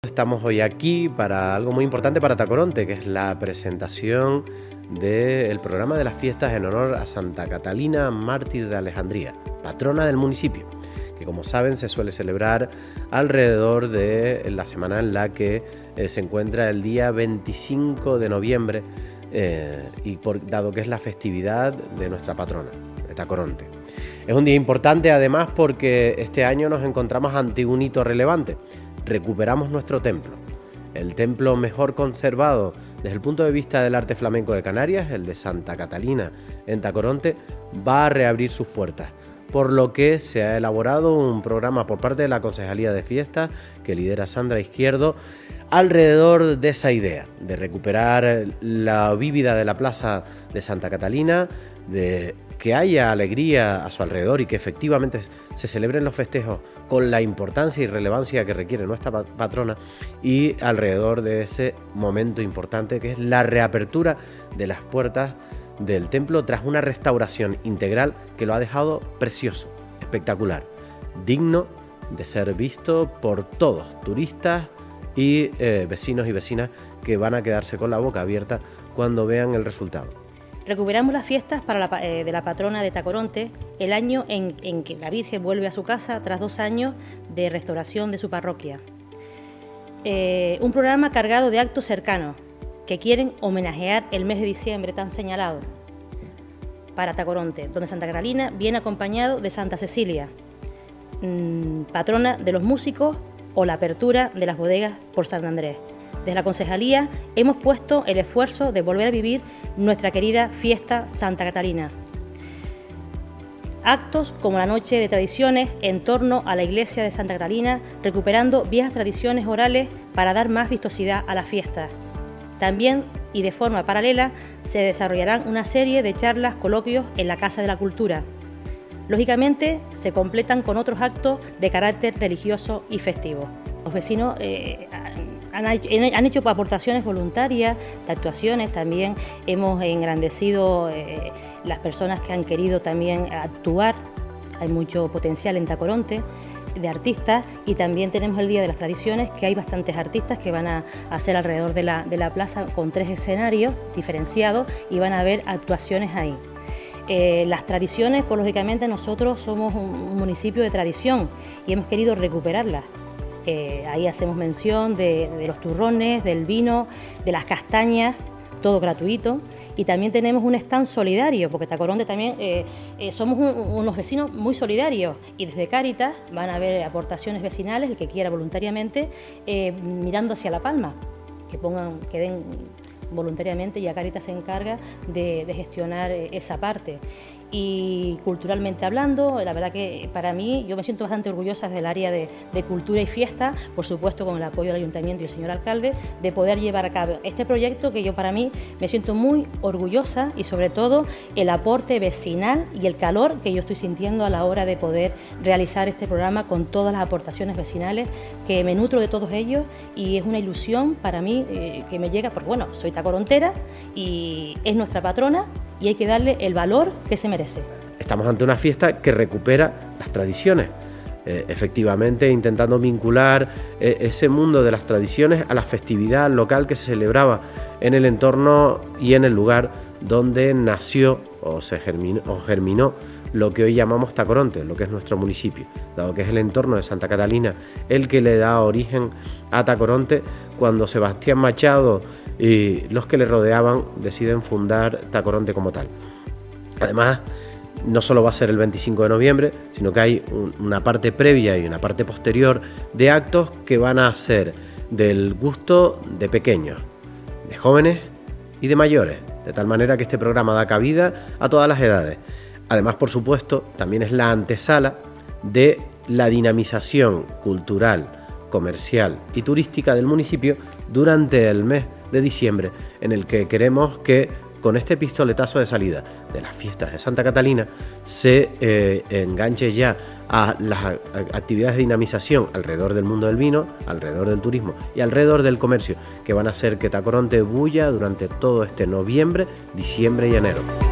Estamos hoy aquí para algo muy importante para Tacoronte, que es la presentación del programa de las fiestas en honor a Santa Catalina, mártir de Alejandría, patrona del municipio, que como saben se suele celebrar alrededor de la semana en la que se encuentra el día 25 de noviembre, dado que es la festividad de nuestra patrona, de Tacoronte. Es un día importante además porque este año nos encontramos ante un hito relevante. Recuperamos nuestro templo, el templo mejor conservado desde el punto de vista del arte flamenco de Canarias, el de Santa Catalina en Tacoronte, va a reabrir sus puertas, por lo que se ha elaborado un programa por parte de la Concejalía de Fiestas, que lidera Sandra Izquierdo, alrededor de esa idea, de recuperar la vívida de la plaza de Santa Catalina, de que haya alegría a su alrededor y que efectivamente se celebren los festejos con la importancia y relevancia que requiere nuestra patrona, y alrededor de ese momento importante que es la reapertura de las puertas del templo tras una restauración integral que lo ha dejado precioso, espectacular, digno de ser visto por todos, turistas y vecinos y vecinas, que van a quedarse con la boca abierta cuando vean el resultado. Recuperamos las fiestas de la patrona de Tacoronte, el año en que la Virgen vuelve a su casa tras 2 años de restauración de su parroquia. Un programa cargado de actos cercanos que quieren homenajear el mes de diciembre tan señalado para Tacoronte, donde Santa Catalina viene acompañado de Santa Cecilia, patrona de los músicos, o la apertura de las bodegas por San Andrés. Desde la Concejalía hemos puesto el esfuerzo de volver a vivir nuestra querida fiesta Santa Catalina. Actos como la Noche de Tradiciones en torno a la iglesia de Santa Catalina, recuperando viejas tradiciones orales para dar más vistosidad a la fiesta. También, y de forma paralela, se desarrollarán una serie de charlas, coloquios en la Casa de la Cultura. Lógicamente, se completan con otros actos de carácter religioso y festivo. Los vecinos han hecho aportaciones voluntarias de actuaciones, también hemos engrandecido las personas que han querido también actuar. Hay mucho potencial en Tacoronte de artistas, y también tenemos el Día de las Tradiciones, que hay bastantes artistas que van a hacer alrededor de la plaza con 3 escenarios diferenciados y van a haber actuaciones ahí. Las tradiciones, pues lógicamente nosotros somos un municipio de tradición y hemos querido recuperarlas. Ahí hacemos mención de los turrones, del vino, de las castañas, todo gratuito, y también tenemos un stand solidario, porque Tacoronte también somos unos vecinos muy solidarios, y desde Cáritas van a haber aportaciones vecinales, el que quiera voluntariamente, mirando hacia La Palma, que den voluntariamente, y a Cáritas se encarga de gestionar esa parte. Y culturalmente hablando, la verdad que para mí, yo me siento bastante orgullosa del área de cultura y fiesta, por supuesto con el apoyo del Ayuntamiento y el señor alcalde, de poder llevar a cabo este proyecto, que yo para mí me siento muy orgullosa, y sobre todo el aporte vecinal y el calor que yo estoy sintiendo a la hora de poder realizar este programa con todas las aportaciones vecinales, que me nutro de todos ellos, y es una ilusión para mí que me llega, porque bueno, soy tacorontera y es nuestra patrona, y hay que darle el valor que se merece. Estamos ante una fiesta que recupera las tradiciones, efectivamente intentando vincular ese mundo de las tradiciones a la festividad local que se celebraba en el entorno y en el lugar donde nació o germinó lo que hoy llamamos Tacoronte, lo que es nuestro municipio, dado que es el entorno de Santa Catalina el que le da origen a Tacoronte, cuando Sebastián Machado y los que le rodeaban deciden fundar Tacoronte como tal. Además, no solo va a ser el 25 de noviembre, sino que hay una parte previa y una parte posterior de actos que van a ser del gusto de pequeños, de jóvenes y de mayores, de tal manera que este programa da cabida a todas las edades. Además, por supuesto, también es la antesala de la dinamización cultural, comercial y turística del municipio durante el mes de diciembre, en el que queremos que con este pistoletazo de salida de las fiestas de Santa Catalina se enganche ya a las actividades de dinamización alrededor del mundo del vino, alrededor del turismo y alrededor del comercio, que van a hacer que Tacoronte bulla durante todo este noviembre, diciembre y enero.